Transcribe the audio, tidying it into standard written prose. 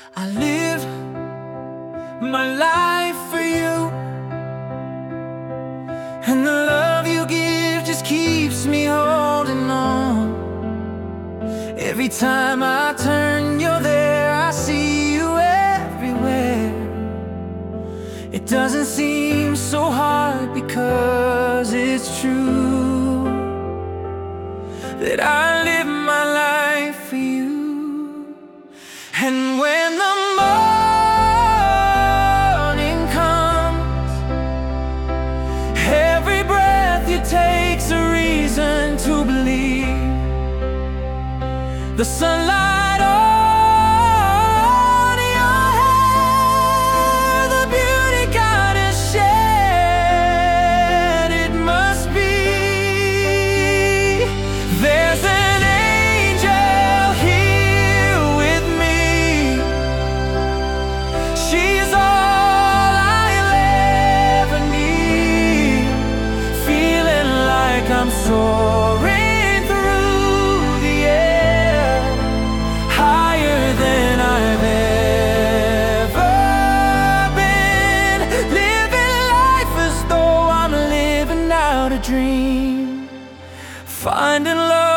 I live my life for you, and the love you give just keeps me holding on. Every time I turn, you're there. I see you everywhere. It doesn't seem so hard because it's true that I live my life for you. And when the morning comes, every breath you take's a reason to believe. The sunlight on your hair, the beauty God has shared, it must be. There's an angel here with me. She's all I'll ever need, feeling like I'm soaring dream, finding love